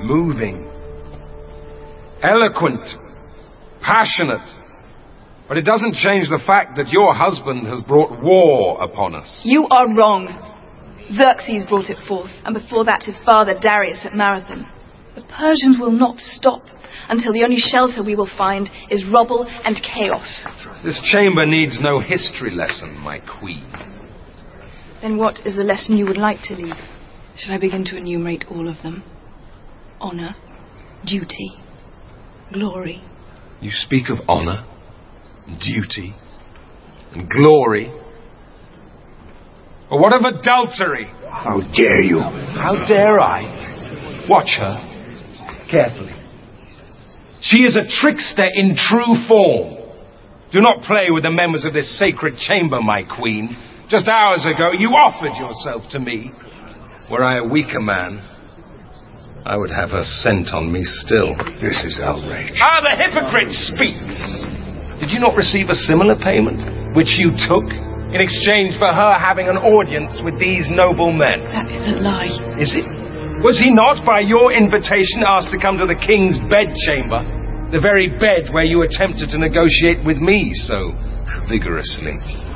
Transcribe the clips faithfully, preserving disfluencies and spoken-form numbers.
moving, eloquent, passionate. But it doesn't change the fact that your husband has brought war upon us. You are wrong. Xerxes brought it forth, and before that his father Darius at Marathon. The Persians will not stop until the only shelter we will find is rubble and chaos. This chamber needs no history lesson, my queen. Then what is the lesson you would like to leave? Shall I begin to enumerate all of them? Honor, duty, glory. You speak of honor, duty, and glory. But what of adultery? How dare you? How dare I? Watch her carefully. She is a trickster in true form. Do not play with the members of this sacred chamber, my queen. Just hours ago, you offered yourself to me. Were I a weaker man, I would have her scent on me still. This is outrage. Ah, the hypocrite speaks! Did you not receive a similar payment, which you took, in exchange for her having an audience with these noble men? That is a lie. Is it? Was he not, by your invitation, asked to come to the king's bedchamber? The very bed where you attempted to negotiate with me so vigorously.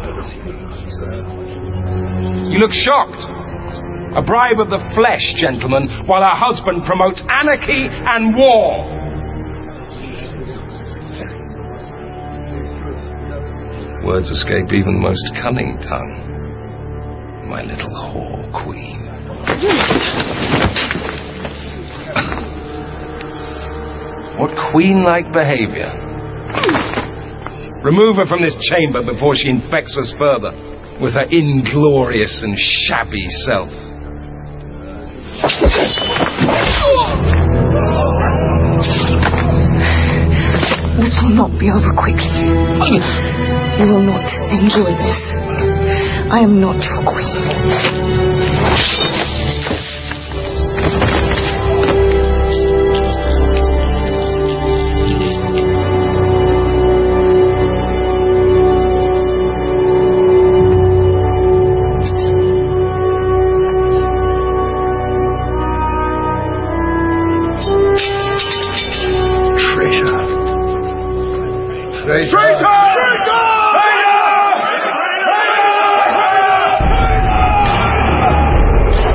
You look shocked. A bribe of the flesh, gentlemen, while her husband promotes anarchy and war. Words escape even the most cunning tongue. My little whore queen. What queen-like behavior. Remove her from this chamber before she infects us further with her inglorious and shabby self. This will not be over quickly. You will not enjoy this. I am not your queen. Traitor!